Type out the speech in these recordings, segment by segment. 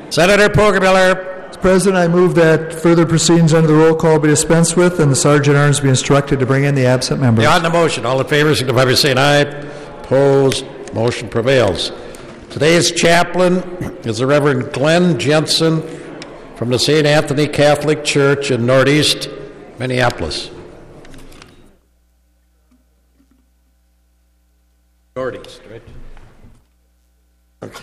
Senator Poggemiller. Mr. President, I move that further proceedings under the roll call be dispensed with and the Sergeant at Arms be instructed to bring in the absent members. On the motion, all in favor signify by saying aye. Opposed, motion prevails. Today's chaplain is the Reverend Glenn Jensen from the St. Anthony Catholic Church in Northeast Minneapolis. Northeast, right? Okay.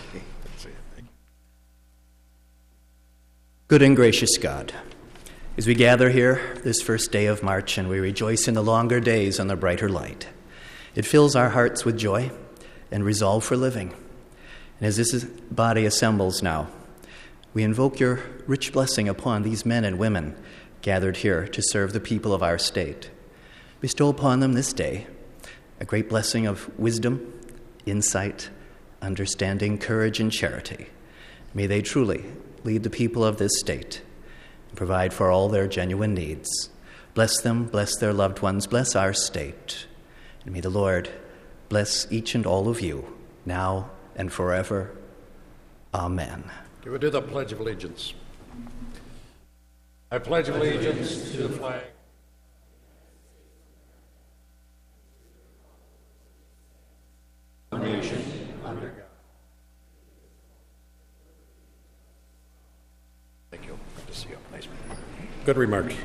Good and gracious God, as we gather here this first day of March and we rejoice in the longer days on the brighter light, it fills our hearts with joy and resolve for living. And as this body assembles now, we invoke your rich blessing upon these men and women gathered here to serve the people of our state. Bestow upon them this day a great blessing of wisdom, insight, understanding, courage, and charity. May they truly lead the people of this state and provide for all their genuine needs. Bless them, bless their loved ones, bless our state. And may the Lord bless each and all of you, now and forever. Amen. We will do the Pledge of Allegiance. I pledge allegiance to the flag of the nation under God. Thank you. Good to see you. Nice. Good remarks.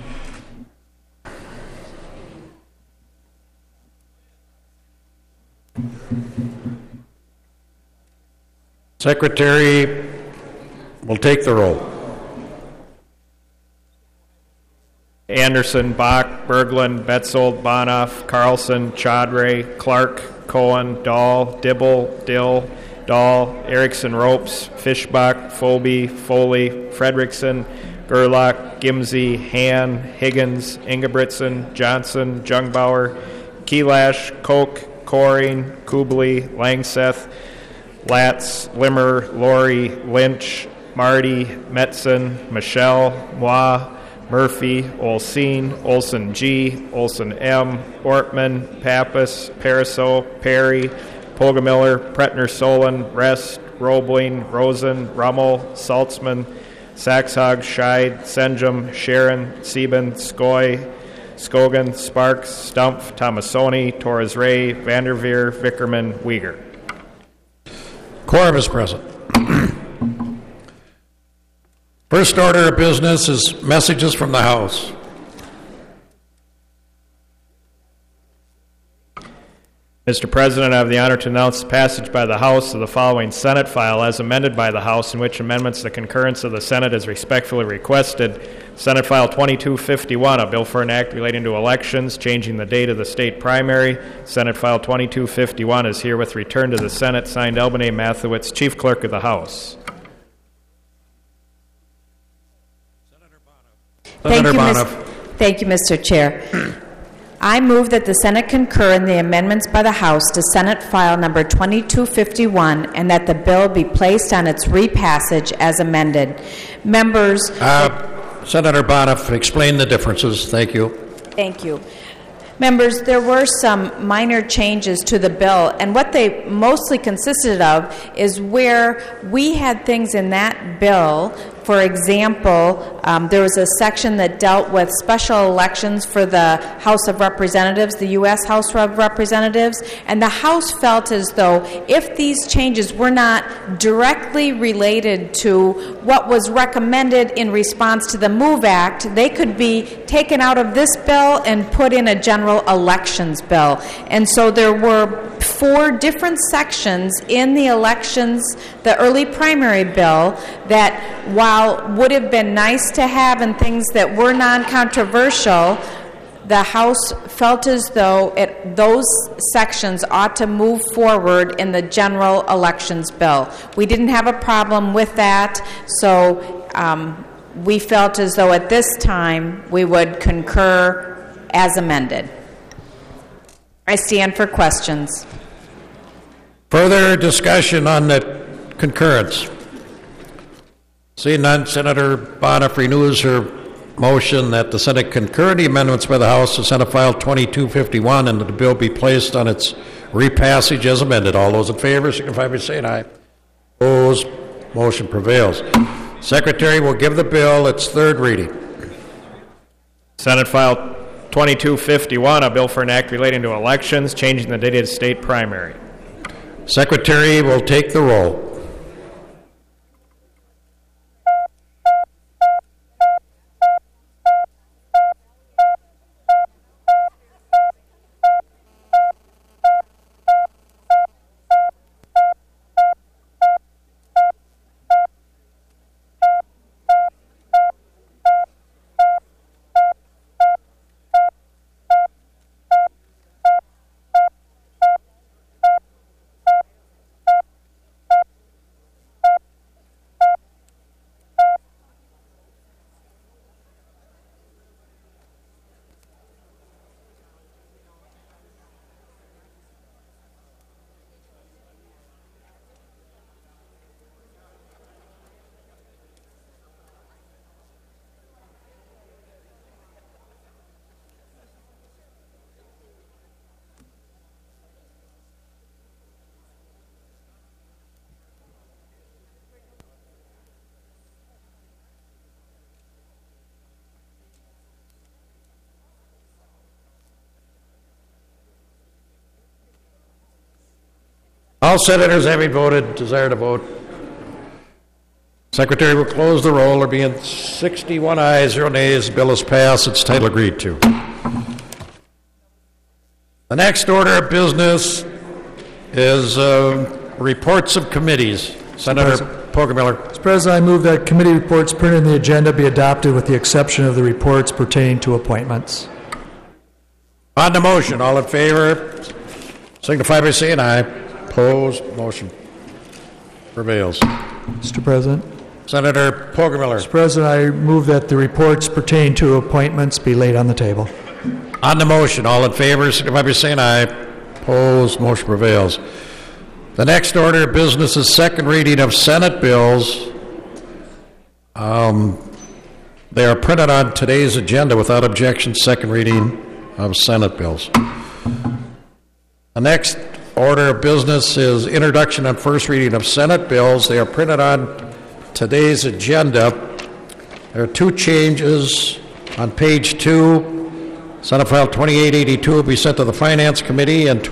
Secretary will take the roll. Anderson, Bach, Berglund, Betzold, Bonoff, Carlson, Chaudhry, Clark, Cohen, Dahl, Dibble, Dill, Dahl, Erickson, Ropes, Fischbach, Philby, Foley, Fredrickson, Gerlach, Gimsey, Han, Higgins, Ingebrigtsen, Johnson, Jungbauer, Kelash, Koch, Coring, Kubley, Langseth, Latz, Limmer, Laurie, Lynch, Marty, Metzen, Michelle, Moi, Murphy, Olseen, Olson G, Olson M, Ortman, Pappas, Pariseau, Perry, Poggemiller, Pretner Solon, Rest, Roebling, Rosen, Rummel, Saltzman, Saxhog, Scheid, Senjum, Sharon, Sieben, Skoy, Skogan, Sparks, Stumpf, Tomasoni, Torres Ray, Vanderveer, Vickerman, Uyghur. Quorum is present. First order of business is messages from the House. Mr. President, I have the honor to announce the passage by the House of the following Senate file as amended by the House, in which amendments to the concurrence of the Senate is respectfully requested. Senate File 2251, a bill for an act relating to elections, changing the date of the state primary. Senate File 2251 is herewith returned to the Senate, signed Albany Mathewitz, Chief Clerk of the House. Thank you, Mr. Chair. I move that the Senate concur in the amendments by the House to Senate File number 2251 and that the bill be placed on its repassage as amended. Members... Senator Bonoff, explain the differences. Thank you. Thank you. Members, there were some minor changes to the bill, and what they mostly consisted of is where we had things in that bill. For example, there was a section that dealt with special elections for the House of Representatives, the U.S. House of Representatives, and the House felt as though if these changes were not directly related to what was recommended in response to the MOVE Act, they could be taken out of this bill and put in a general elections bill. And so there were 4 different sections in the elections, the early primary bill, that while would have been nice to have and things that were non-controversial, the House felt as though those sections ought to move forward in the general elections bill. We didn't have a problem with that, so we felt as though at this time we would concur as amended. I stand for questions. Further discussion on the concurrence? Seeing none, Senator Bonoff renews her motion that the Senate concur in the amendments by the House to Senate File 2251 and that the bill be placed on its repassage as amended. All those in favor signify by saying aye. Opposed? motion prevails. Secretary will give the bill its third reading. Senate File 2251, a bill for an act relating to elections, changing the date of the state primary. Secretary will take the roll. All senators having voted desire to vote. Secretary will close the roll. There being 61 ayes, 0 nays. The bill is passed. Its title agreed to. The next order of business is reports of committees. Senator Poggemiller. Mr. President, I move that committee reports printed in the agenda be adopted with the exception of the reports pertaining to appointments. On the motion, all in favor, signify by saying aye. Opposed, motion prevails. Mr. President. Senator Poggemiller. Mr. President, I move that the reports pertaining to appointments be laid on the table. On the motion, all in favor, signify by saying aye. Opposed, motion prevails. The next order of business is second reading of Senate bills. They are printed on today's agenda without objection, second reading of Senate bills. The next order of business is introduction and first reading of Senate bills. They are printed on today's agenda. There are two changes on page 2. Senate File 2882 will be sent to the Finance Committee and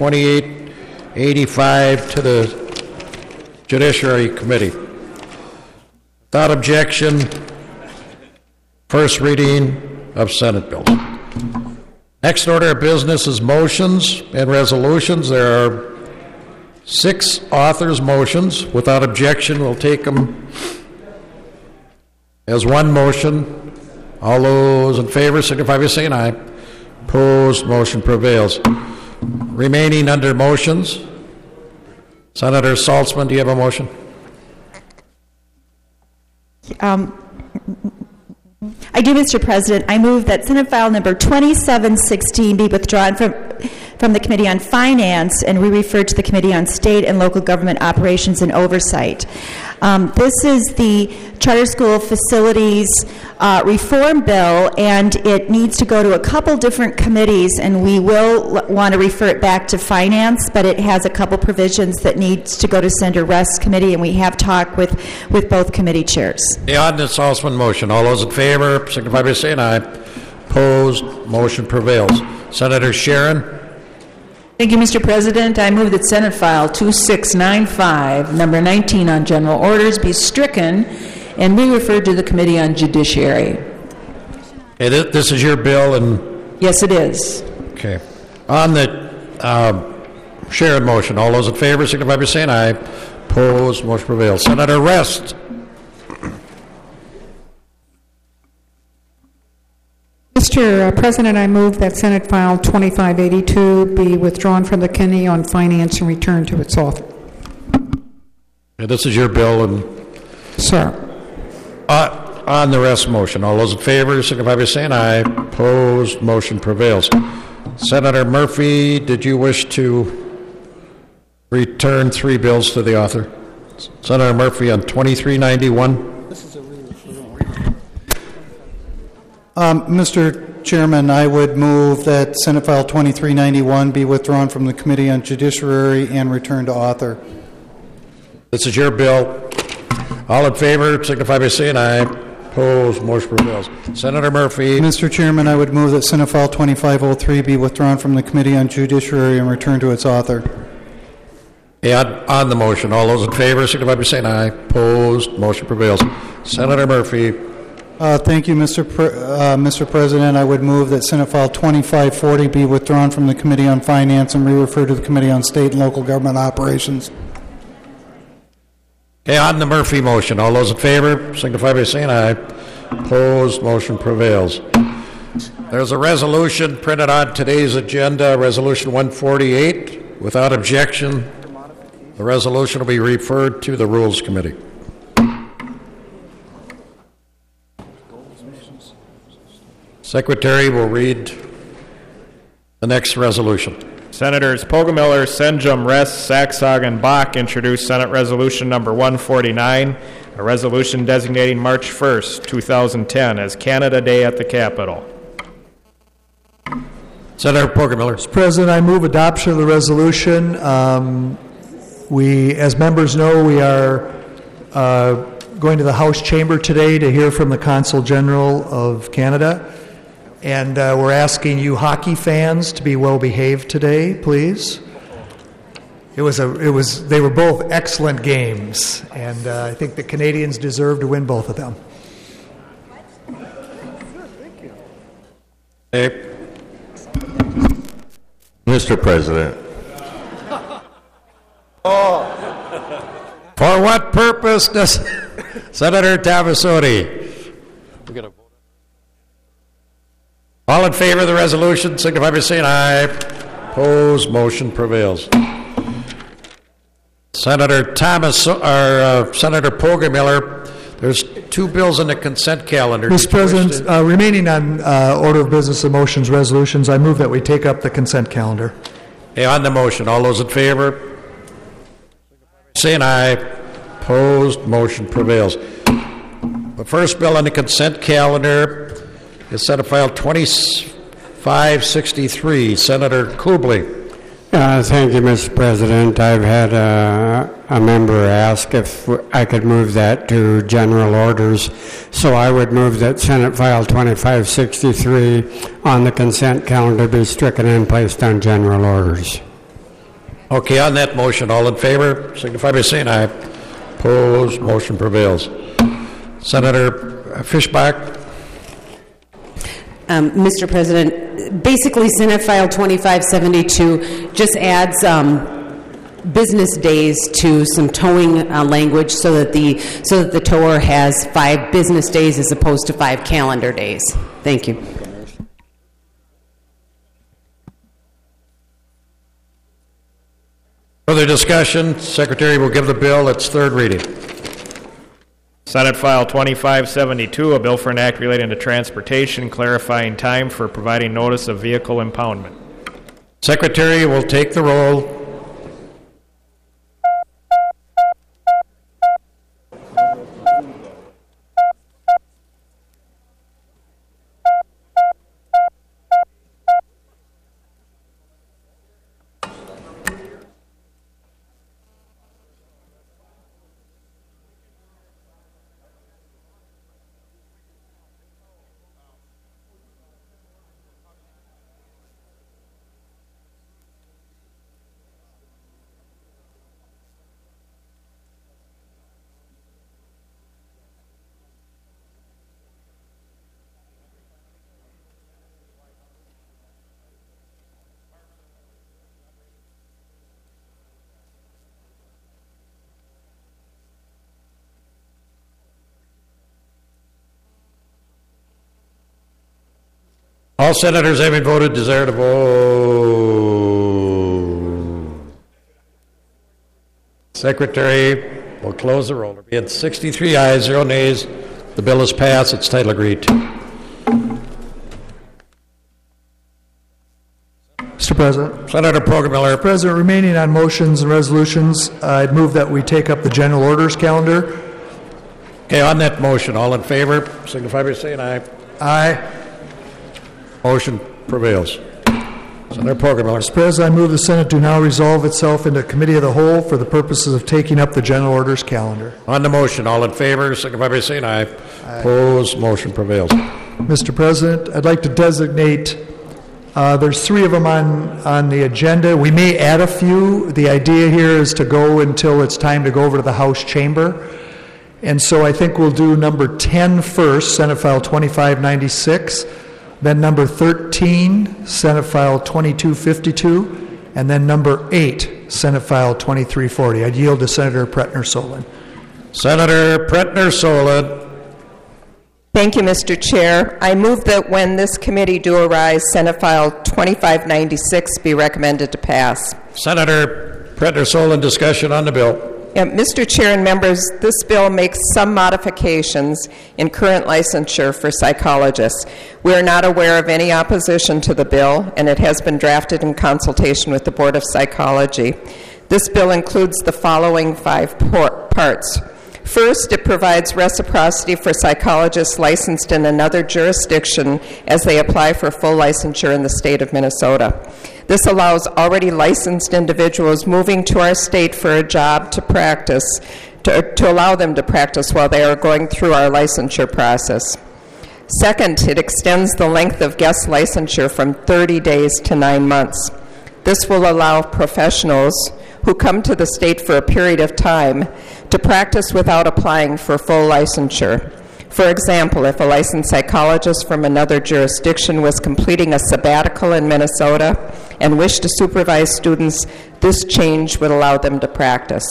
2885 to the Judiciary Committee. Without objection, first reading of Senate bills. Next order of business is motions and resolutions. There are 6 authors' motions. Without objection, we'll take them as one motion. All those in favor signify by saying aye. Opposed, motion prevails. Remaining under motions, Senator Saltzman, do you have a motion? I do, Mr. President. I move that Senate File number 2716 be withdrawn from the Committee on Finance and we refer to the Committee on State and Local Government Operations and Oversight. This is the Charter School Facilities Reform Bill, and it needs to go to a couple different committees, and we will want to refer it back to Finance, but it has a couple provisions that needs to go to Senator Rust's committee, and we have talked with both committee chairs. The ordinance Saltzman motion. All those in favor signify by saying aye. Opposed, motion prevails. Senator Sharon. Thank you, Mr. President. I move that Senate File 2695, number 19 on general orders, be stricken and be referred to the Committee on Judiciary. Hey, this is your bill, and yes, it is. okay. On the Sharon motion, all those in favor signify by saying aye. Opposed, motion prevails. Senator Rest. Mr. President, I move that Senate File 2582 be withdrawn from the Committee on Finance and returned to its author. Yeah, this is your bill, and Sir. On the rest motion, all those in favor signify by saying aye. Opposed, motion prevails. Senator Murphy, did you wish to return 3 bills to the author? Senator Murphy on 2391. Mr. Chairman, I would move that Senate File 2391 be withdrawn from the Committee on Judiciary and returned to author. This is your bill. All in favor, signify by saying aye. Opposed, motion prevails. Senator Murphy. Mr. Chairman, I would move that Senate File 2503 be withdrawn from the Committee on Judiciary and returned to its author. On the motion, all those in favor, signify by saying aye. Opposed, motion prevails. Senator Murphy. Thank you, Mr. President. I would move that Senate File 2540 be withdrawn from the Committee on Finance and re-referred to the Committee on State and Local Government Operations. Okay, on the Murphy motion, all those in favor, signify by saying aye. Opposed, motion prevails. There's a resolution printed on today's agenda, Resolution 148. Without objection, the resolution will be referred to the Rules Committee. Secretary will read the next resolution. Senators Poggemiller, Senjum, Rest, Saxog, and Bach introduced Senate Resolution Number 149, a resolution designating March 1st, 2010 as Canada Day at the Capitol. Senator Poggemiller. Mr. President, I move adoption of the resolution. As members know, we are going to the House chamber today to hear from the Consul General of Canada. And we're asking you hockey fans to be well behaved today, please. They were both excellent games, and I think the Canadians deserve to win both of them. Hey. Mr. President. For what purpose does Senator Tabassoni? All in favor of the resolution, signify by saying aye. Opposed, motion prevails. Senator Poggemiller, there's two bills in the consent calendar. Mr. President, remaining on order of business and motions resolutions, I move that we take up the consent calendar. Hey, on the motion, all those in favor, saying aye. Opposed, motion prevails. The first bill on the consent calendar is Senate File 2563. Senator Kubley. Thank you, Mr. President. I've had a member ask if I could move that to general orders, so I would move that Senate File 2563 on the consent calendar be stricken and placed on general orders. Okay, on that motion, all in favor, signify by saying aye. Opposed, motion prevails. Senator Fischbach. Mr. President, basically Senate File 2572 just adds business days to some towing language so that the tower has 5 business days as opposed to 5 calendar days. Thank you. Further discussion? Secretary will give the bill its third reading. Senate File 2572, a bill for an act relating to transportation, clarifying time for providing notice of vehicle impoundment. Secretary will take the roll. All senators having voted desire to vote. Secretary will close the roll. There being 63 ayes, 0 nays. The bill is passed. Its title agreed to. Mr. President. Senator Poggemiller. Mr. President, remaining on motions and resolutions, I'd move that we take up the general orders calendar. Okay, on that motion, all in favor, signify by saying aye. Aye. Motion prevails. Senator Poggenmiller. Mr. President, I move the Senate do now resolve itself into committee of the whole for the purposes of taking up the general orders calendar. On the motion, all in favor, signify by saying aye. Opposed, motion prevails. Mr. President, I'd like to designate, there's 3 of them on the agenda. We may add a few. The idea here is to go until it's time to go over to the House chamber. And so I think we'll do number 10 first, Senate File 2596, then number 13, Senate File 2252, and then number 8, Senate File 2340. I'd yield to Senator Pretner-Solin. Senator Pretner-Solin. Thank you, Mr. Chair. I move that when this committee do arise, Senate File 2596 be recommended to pass. Senator Pretner-Solin, discussion on the bill. Mr. Chair and members, this bill makes some modifications in current licensure for psychologists. We are not aware of any opposition to the bill, and it has been drafted in consultation with the Board of Psychology. This bill includes the following 5 parts. First, it provides reciprocity for psychologists licensed in another jurisdiction as they apply for full licensure in the state of Minnesota. This allows already licensed individuals moving to our state for a job to practice, to allow them to practice while they are going through our licensure process. Second, it extends the length of guest licensure from 30 days to 9 months. This will allow professionals who come to the state for a period of time to practice without applying for full licensure. For example, if a licensed psychologist from another jurisdiction was completing a sabbatical in Minnesota and wished to supervise students, this change would allow them to practice.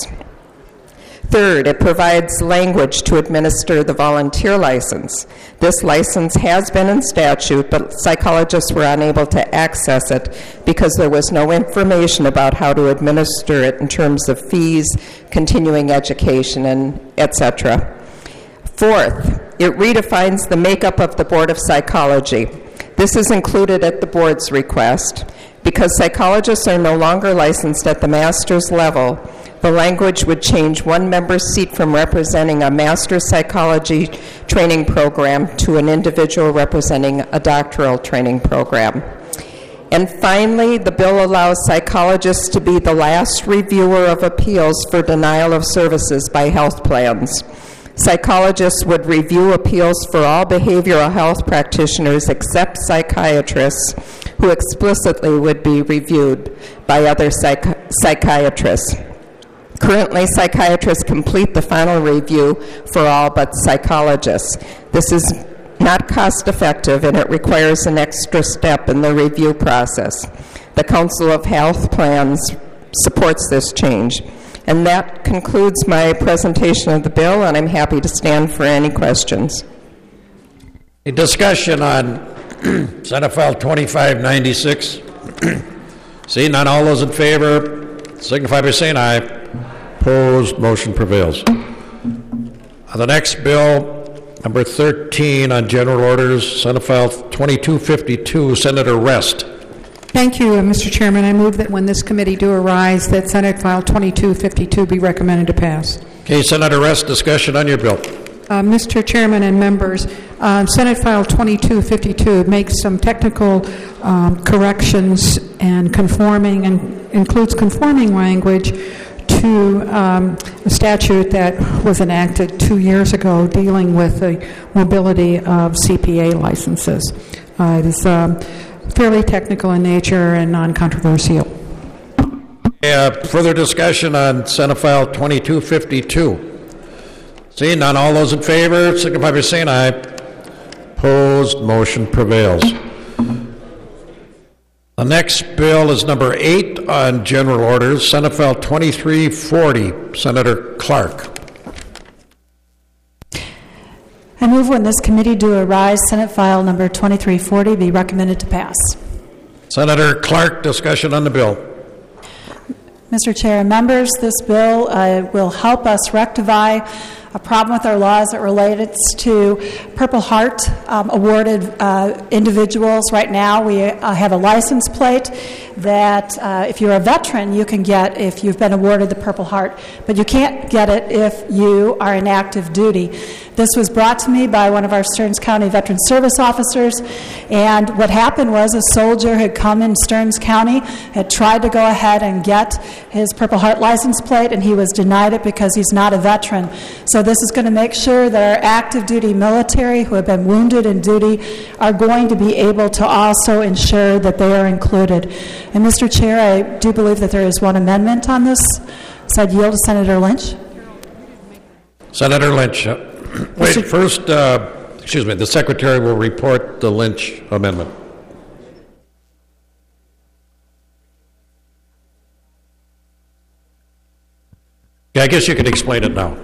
Third, it provides language to administer the volunteer license. This license has been in statute, but psychologists were unable to access it because there was no information about how to administer it in terms of fees, continuing education, and etc. Fourth, it redefines the makeup of the Board of Psychology. This is included at the board's request. Because psychologists are no longer licensed at the master's level, the language would change one member's seat from representing a master's psychology training program to an individual representing a doctoral training program. And finally, the bill allows psychologists to be the last reviewer of appeals for denial of services by health plans. Psychologists would review appeals for all behavioral health practitioners except psychiatrists, who explicitly would be reviewed by other psychiatrists. Currently, psychiatrists complete the final review for all but psychologists. This is not cost-effective, and it requires an extra step in the review process. The Council of Health Plans supports this change. And that concludes my presentation of the bill, and I'm happy to stand for any questions. A discussion on Senate File 2596. Seeing none, all those in favor signify by saying aye. Opposed, motion prevails. The next bill, number 13 on general orders, Senate File 2252, Senator Rest. Thank you, Mr. Chairman. I move that when this committee do arise, that Senate File 2252 be recommended to pass. Okay, Senator Rest, discussion on your bill. Mr. Chairman and members, Senate File 2252 makes some technical corrections and includes conforming language to a statute that was enacted 2 years ago dealing with the mobility of CPA licenses. It is fairly technical in nature and non-controversial. Further discussion on Senate File 2252. Seeing none, all those in favor signify by saying aye. Opposed, motion prevails. The next bill is number 8 on general orders, Senate File 2340, Senator Clark. I move when this committee do arise, Senate File number 2340 be recommended to pass. Senator Clark, discussion on the bill. Mr. Chair and members, this bill will help us rectify a problem with our laws that relates to Purple Heart awarded individuals. Right now we have a license plate that if you're a veteran you can get if you've been awarded the Purple Heart, but you can't get it if you are in active duty. This was brought to me by one of our Stearns County Veteran Service officers, and what happened was a soldier had come in Stearns County, had tried to go ahead and get his Purple Heart license plate, and he was denied it because he's not a veteran. So this is going to make sure that our active duty military who have been wounded in duty are going to be able to also ensure that they are included. And Mr. Chair, I do believe that there is one amendment on this, so I'd yield to Senator Lynch. Senator Lynch. Wait, first, the Secretary will report the Lynch amendment. Yeah, I guess you could explain it now.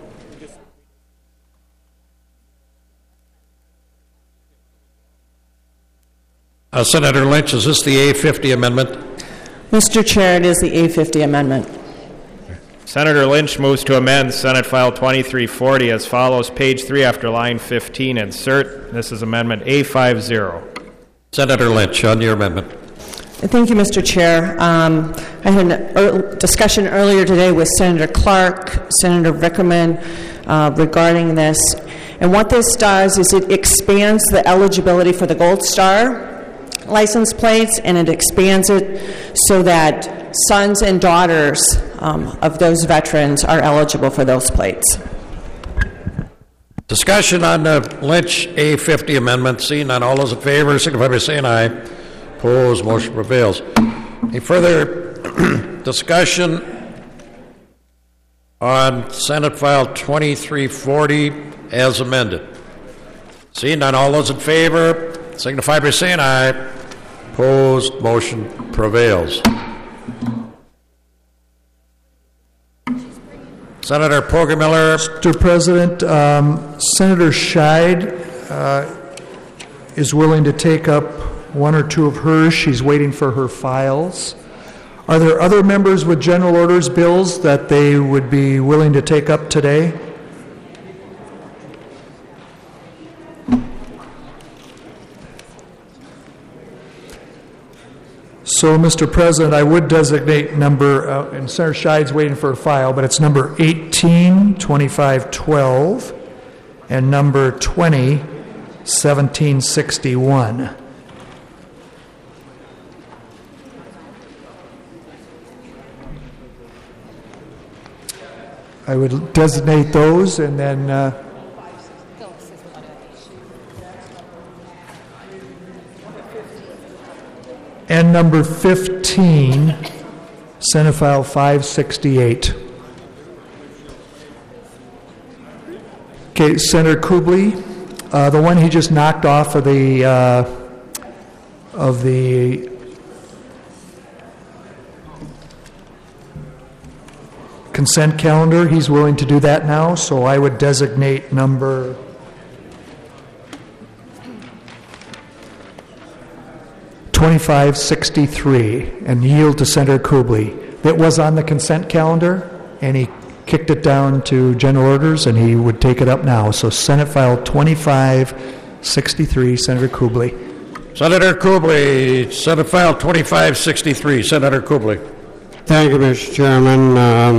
Senator Lynch, is this the A50 amendment? Mr. Chair, it is the A50 amendment. Senator Lynch moves to amend Senate File 2340 as follows. Page 3 after line 15, insert. This is Amendment A50. Senator Lynch, on your amendment. Thank you, Mr. Chair. I had a discussion earlier today with Senator Clark, Senator Vickerman regarding this. And what this does is it expands the eligibility for the Gold Star license plates, and it expands it so that sons and daughters of those veterans are eligible for those plates. Discussion on the Lynch A50 amendment. Seeing none, all those in favor signify by saying aye. Opposed, motion prevails. Any further discussion on Senate File 2340 as amended? Seeing none, all those in favor signify by saying aye. Opposed, motion prevails. Senator Poggemiller. Mr. President, Senator Scheid is willing to take up one or two of hers. She's waiting for her files. Are there other members with general orders bills that they would be willing to take up today? So, Mr. President, I would designate number, and Senator Scheid's waiting for a file, but it's number 182512 and number 201761. I would designate those, and then and number 15, Senate File 568. Okay, Senator Kubley, the one he just knocked off of the consent calendar, he's willing to do that now, so I would designate number 2563 and yield to Senator Kubley. It was on the consent calendar, and he kicked it down to general orders, and he would take it up now. So Senate File 2563, Senator Kubley. Senator Kubley, Senate File 2563, Senator Kubley. Thank you, Mr. Chairman.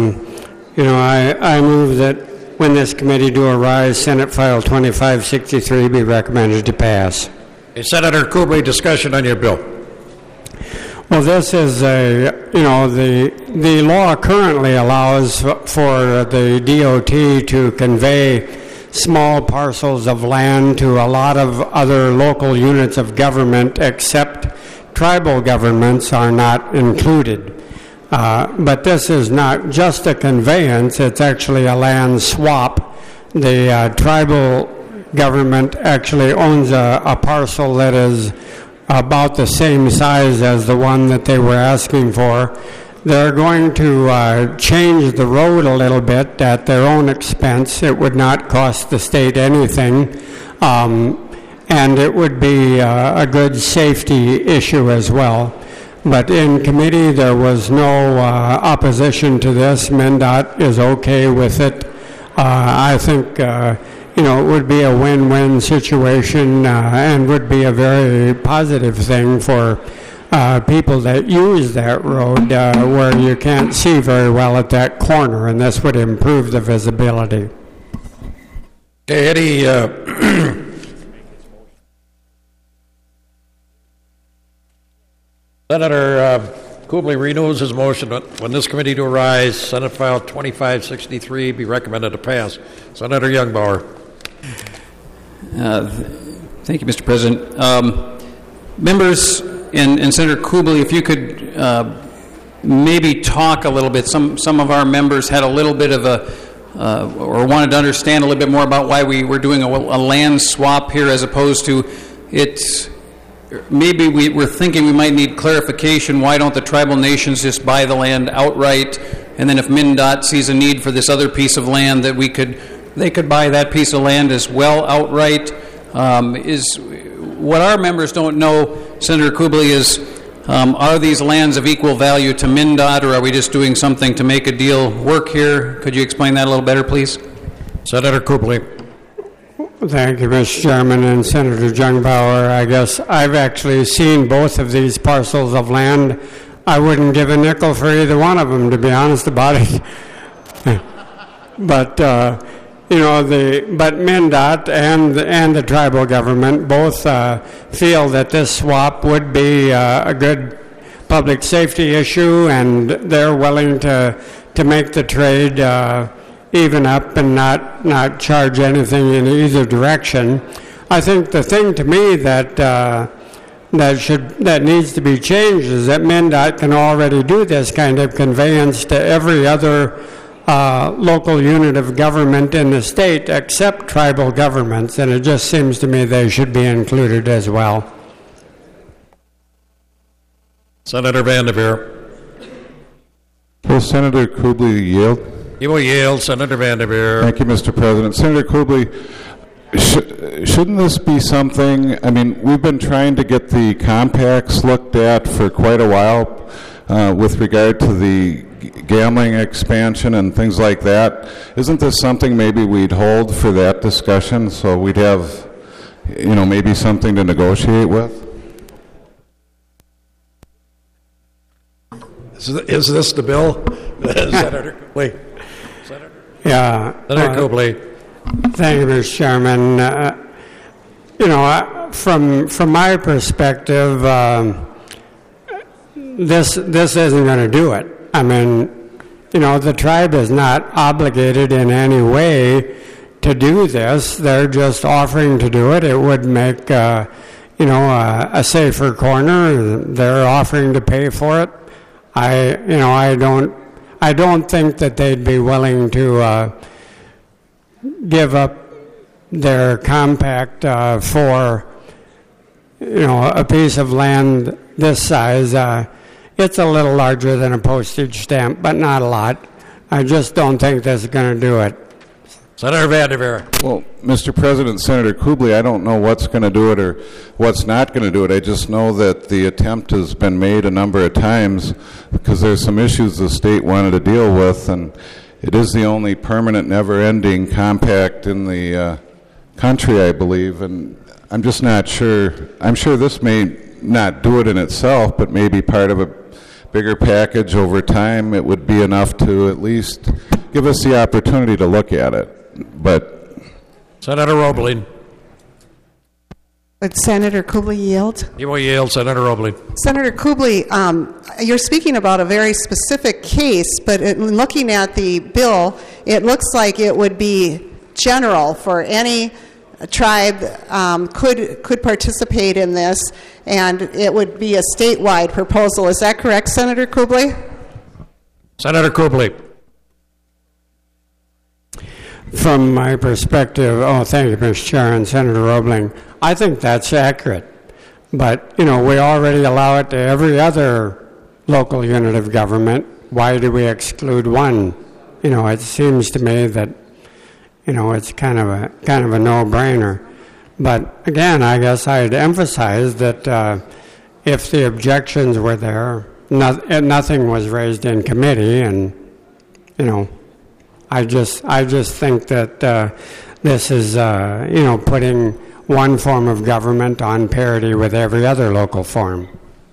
I move that when this committee do arise, Senate File 2563 be recommended to pass. Senator Kubley, discussion on your bill. Well, this is the law currently allows for the DOT to convey small parcels of land to a lot of other local units of government, except tribal governments are not included. But this is not just a conveyance, it's actually a land swap. The tribal government actually owns a parcel that is about the same size as the one that they were asking for. They're going to change the road a little bit at their own expense. It would not cost the state anything, and it would be a good safety issue as well. But in committee, there was no opposition to this. MnDOT is okay with it. I think it would be a win-win situation and would be a very positive thing for people that use that road where you can't see very well at that corner, and this would improve the visibility. Okay, Eddie, Senator Kubley renews his motion when this committee to arise, Senate File 2563 be recommended to pass. Senator Youngbauer. Thank you, Mr. President. Members and Senator Kubley, if you could maybe talk a little bit. Some of our members had a little bit of or wanted to understand a little bit more about why we were doing a land swap here as opposed to it's. Maybe we're thinking we might need clarification. Why don't the tribal nations just buy the land outright, and then if MnDOT sees a need for this other piece of land, that they could buy that piece of land as well outright? Is what our members don't know, Senator Kubley, is are these lands of equal value to MnDOT, or are we just doing something to make a deal work here? Could you explain that a little better, please? Senator Kubley. Thank you, Mr. Chairman, and Senator Youngbauer. I guess I've actually seen both of these parcels of land. I wouldn't give a nickel for either one of them, to be honest about it. But but MnDOT and the tribal government both feel that this swap would be a good public safety issue, and they're willing to make the trade even up and not charge anything in either direction. I think the thing to me that needs to be changed is that MnDOT can already do this kind of conveyance to every other local unit of government in the state except tribal governments, and it just seems to me they should be included as well. Senator Vanderveer. Will Senator Kubley yield? He will yield. Senator Vanderveer. Thank you, Mr. President. Senator Kubley, shouldn't this be something, I mean, we've been trying to get the compacts looked at for quite a while with regard to the gambling expansion and things like that. Isn't this something maybe we'd hold for that discussion so we'd have, maybe something to negotiate with? Is this the bill? Senator, wait. Senator? Yeah. Senator Kubley. Thank you, Mr. Chairman. From my perspective, this isn't going to do it. I mean, the tribe is not obligated in any way to do this. They're just offering to do it. It would make, a safer corner. They're offering to pay for it. I don't think that they'd be willing to give up their compact for a piece of land this size. It's a little larger than a postage stamp, but not a lot. I just don't think this is going to do it. Senator Vanderveer. Well, Mr. President, Senator Kubley, I don't know what's going to do it or what's not going to do it. I just know that the attempt has been made a number of times because there's some issues the state wanted to deal with, and it is the only permanent, never-ending compact in the country, I believe, and I'm just not sure. I'm sure this may not do it in itself, but maybe part of a bigger package over time, it would be enough to at least give us the opportunity to look at it. But Senator Roebling. Would Senator Kubley yield? He will yield. Senator Roebling. Senator Kubley, you're speaking about a very specific case, but in looking at the bill, it looks like it would be general for any tribe could participate in this, and it would be a statewide proposal. Is that correct, Senator Kubley? Senator Kubley. From my perspective, thank you, Mr. Chair, and Senator Roebling, I think that's accurate. But, we already allow it to every other local unit of government. Why do we exclude one? It seems to me that, it's kind of a no-brainer. But, again, I guess I'd emphasize that if the objections were there, nothing was raised in committee, and, I just think that this is, putting one form of government on parity with every other local form.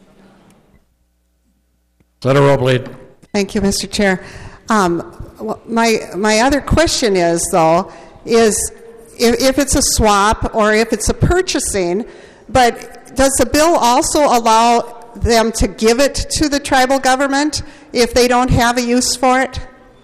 Senator Roebling. Thank you, Mr. Chair. My other question is, though, is if it's a swap or if it's a purchasing, but does the bill also allow them to give it to the tribal government if they don't have a use for it?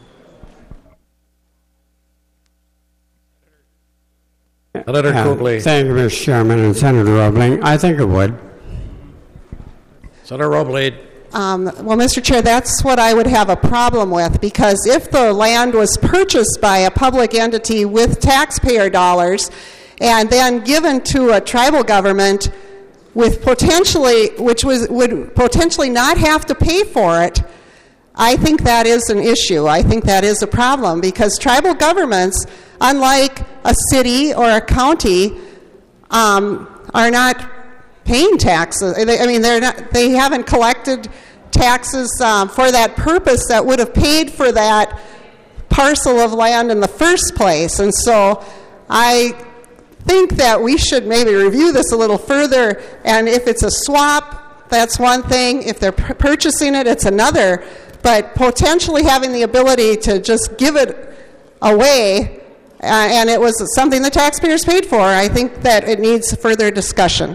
Senator Kuble. Thank you, Mr. Chairman, and Senator Roebling. I think it would. Senator Roebling. Well, Mr. Chair, that's what I would have a problem with, because if the land was purchased by a public entity with taxpayer dollars and then given to a tribal government with would potentially not have to pay for it, I think that is an issue. I think that is a problem, because tribal governments, unlike a city or a county, are not paying taxes. I mean, they haven't collected taxes for that purpose that would have paid for that parcel of land in the first place. And so I think that we should maybe review this a little further, and if it's a swap, that's one thing. If they're purchasing it, it's another. But potentially having the ability to just give it away, and it was something the taxpayers paid for, I think that it needs further discussion.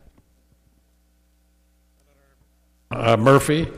Murphy.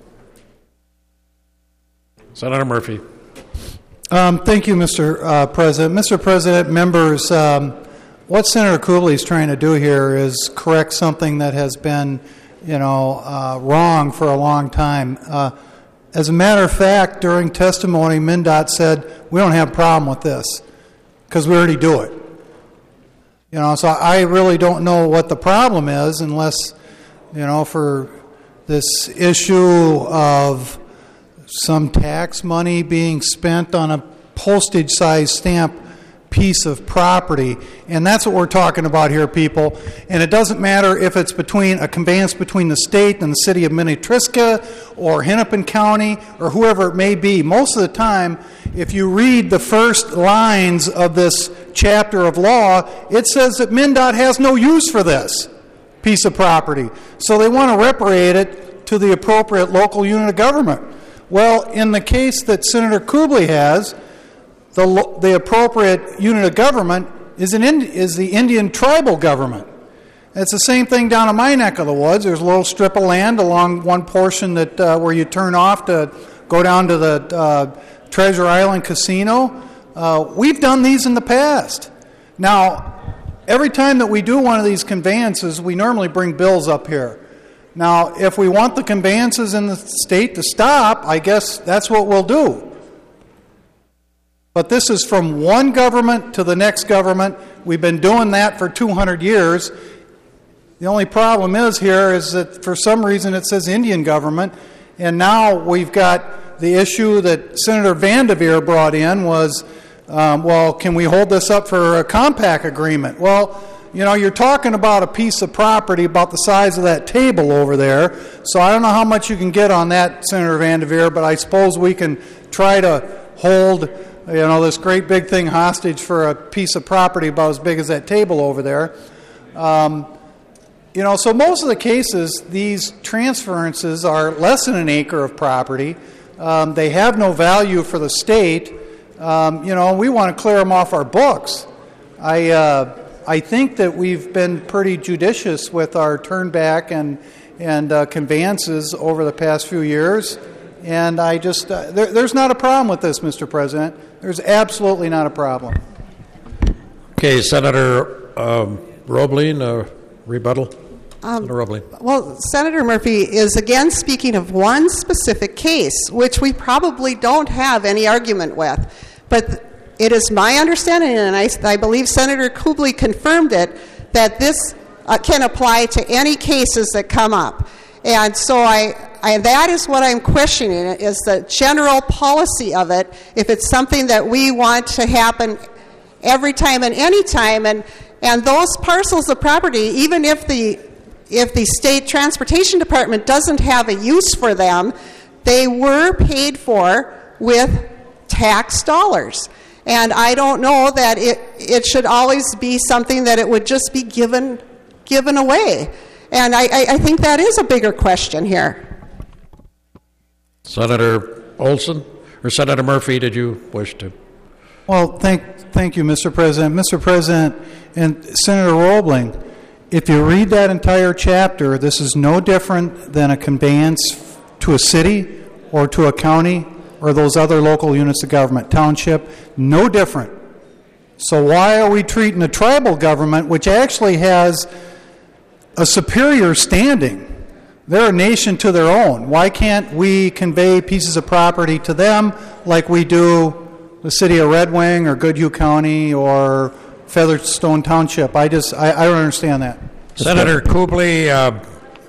Senator Murphy. Thank you, Mr. President. Mr. President, members, what Senator Kuble is trying to do here is correct something that has been, wrong for a long time. As a matter of fact, during testimony, MnDOT said, we don't have a problem with this because we already do it. So I really don't know what the problem is unless, for this issue of some tax money being spent on a postage-sized stamp piece of property. And that's what we're talking about here, people. And it doesn't matter if it's between a conveyance between the state and the city of Minnetriska or Hennepin County or whoever it may be. Most of the time, if you read the first lines of this chapter of law, it says that MnDOT has no use for this piece of property. So they want to reparate it to the appropriate local unit of government. Well, in the case that Senator Kuble has, the appropriate unit of government is the Indian tribal government. It's the same thing down in my neck of the woods. There's a little strip of land along one portion that where you turn off to go down to the Treasure Island Casino. We've done these in the past. Now, every time that we do one of these conveyances, we normally bring bills up here. Now, if we want the conveyances in the state to stop, I guess that's what we'll do. But this is from one government to the next government. We've been doing that for 200 years. The only problem is that for some reason it says Indian government, and now we've got the issue that Senator Vanderveer brought in was, can we hold this up for a compact agreement? Well, you're talking about a piece of property about the size of that table over there, so I don't know how much you can get on that, Senator Vanderveer, but I suppose we can try to hold this great big thing hostage for a piece of property about as big as that table over there. So most of the cases, these transferences are less than an acre of property. They have no value for the state. We want to clear them off our books. I think that we've been pretty judicious with our turnback and conveyances over the past few years. And I just, there's not a problem with this, Mr. President. There's absolutely not a problem. Okay, Senator Roebling, rebuttal. Senator Roebling. Well, Senator Murphy is again speaking of one specific case, which we probably don't have any argument with. But it is my understanding, and I believe Senator Kuble confirmed it, that this can apply to any cases that come up. And so that is what I'm questioning, is the general policy of it, if it's something that we want to happen every time and any time. And those parcels of property, even if the state transportation department doesn't have a use for them, they were paid for with tax dollars. And I don't know that it should always be something that it would just be given away. And I think that is a bigger question here. Senator Olson, or Senator Murphy, did you wish to? Well, thank you, Mr. President. Mr. President and Senator Roebling, if you read that entire chapter, this is no different than a conveyance to a city or to a county or those other local units of government, township, no different. So why are we treating a tribal government, which actually has a superior standing? They're a nation to their own. Why can't we convey pieces of property to them like we do the city of Red Wing or Goodhue County or Featherstone Township? I don't understand that. Senator Kubley,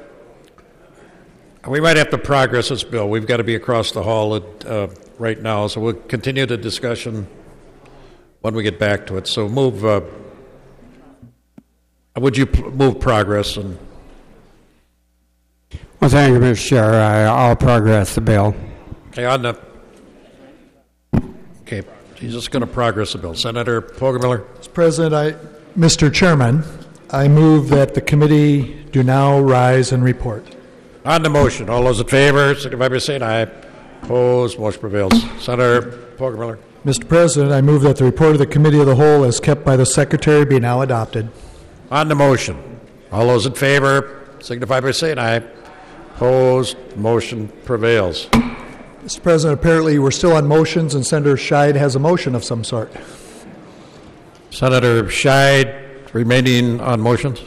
we might have to progress this bill. We've got to be across the hall right now, so we'll continue the discussion when we get back to it. So move. Would you move progress? And well, thank you, Mr. Chair. I'll progress the bill. Okay, he's just going to progress the bill. Senator Poggemiller. Mr. President, Mr. Chairman, I move that the committee do now rise and report. On the motion, all those in favor, signify by saying aye. Opposed, motion prevails. Senator Poggemiller. Mr. President, I move that the report of the Committee of the Whole as kept by the Secretary be now adopted. On the motion, all those in favor, signify by saying aye. Opposed, motion prevails. Mr. President, apparently we're still on motions, and Senator Scheid has a motion of some sort. Senator Scheid, remaining on motions.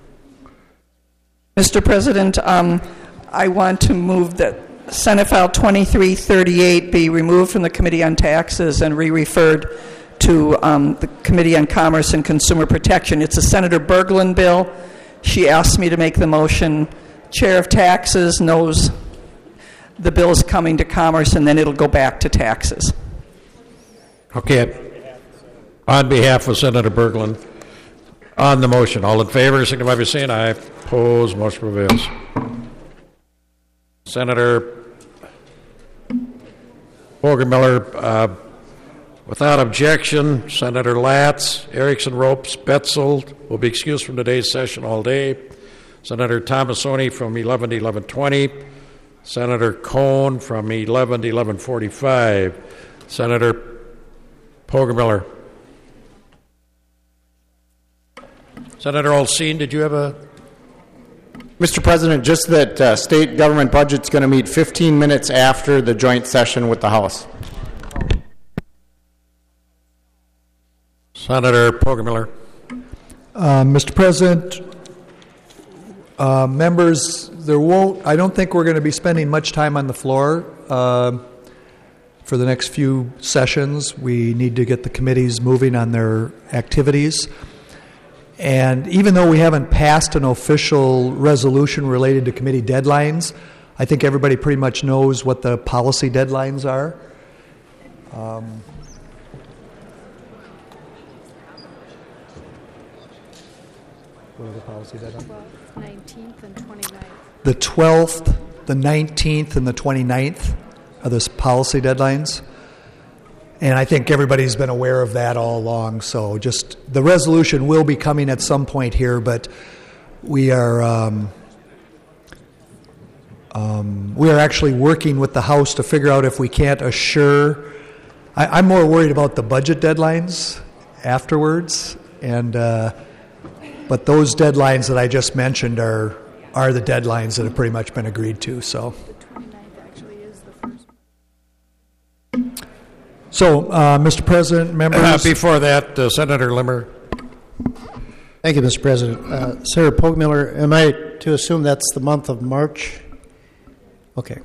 Mr. President, I want to move that Senate File 2338 be removed from the Committee on Taxes and re-referred to the Committee on Commerce and Consumer Protection. It's a Senator Berglund bill. She asked me to make the motion. Chair of Taxes knows the bill is coming to Commerce, and then it'll go back to Taxes. Okay. On behalf of Senator Berglund, on the motion, all in favor, signify by saying aye. Opposed, motion prevails. Senator Poggemiller, without objection, Senator Latz, Erickson Ropes, Betzel will be excused from today's session all day. Senator Tomassoni from 11 to 11:20. Senator Cohn from 11 to 11:45. Senator Poggemiller. Senator Olsine, did you have a... Mr. President, just that state government budget's going to meet 15 minutes after the joint session with the House. Senator Poggemiller. Mr. President, members, I don't think we're going to be spending much time on the floor for the next few sessions. We need to get the committees moving on their activities. And even though we haven't passed an official resolution related to committee deadlines, I think everybody pretty much knows what the policy deadlines are. What are the policy deadlines? 19th and 29th. The 12th, the 19th, and the 29th are the policy deadlines. And I think everybody's been aware of that all along. So just the resolution will be coming at some point here, but we are actually working with the House to figure out if we can't assure. I'm more worried about the budget deadlines afterwards, and but those deadlines that I just mentioned are the deadlines that have pretty much been agreed to. So. So, Mr. President, members... Before that, Senator Limmer. Thank you, Mr. President. Senator Poggemiller, am I to assume that's the month of March? Okay.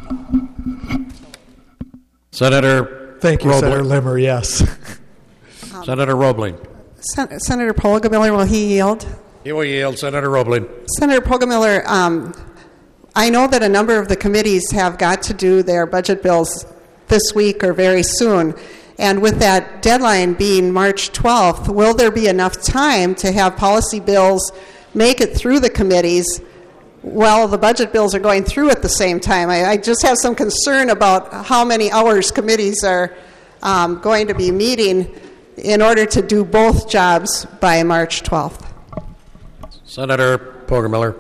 Senator Thank you, Roebling. Senator Limmer, yes. Senator Roebling. Senator Poggemiller, will he yield? He will yield. Senator Roebling. Senator Poggemiller, I know that a number of the committees have got to do their budget bills this week or very soon. And with that deadline being March 12th, will there be enough time to have policy bills make it through the committees while the budget bills are going through at the same time? I just have some concern about how many hours committees are going to be meeting in order to do both jobs by March 12th. Senator Poggemiller.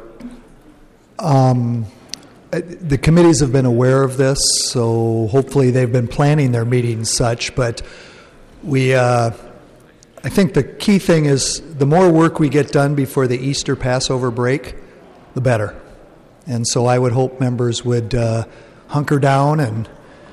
The committees have been aware of this, so hopefully they've been planning their meetings such, but I think the key thing is the more work we get done before the Easter Passover break, the better. And so I would hope members would hunker down and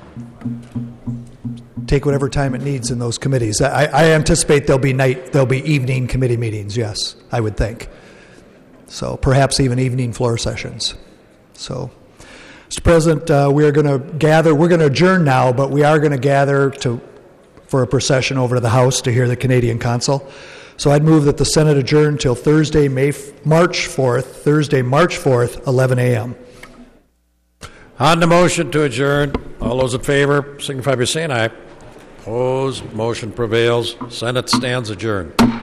take whatever time it needs in those committees. I anticipate there'll be evening committee meetings. Yes, I would think. So perhaps even evening floor sessions. So, Mr. President, we're going to adjourn now, but we are going to gather for a procession over to the House to hear the Canadian Consul. So I'd move that the Senate adjourn till Thursday, March 4th, 11 a.m. On the motion to adjourn, all those in favor signify by saying aye. Opposed, motion prevails. Senate stands adjourned.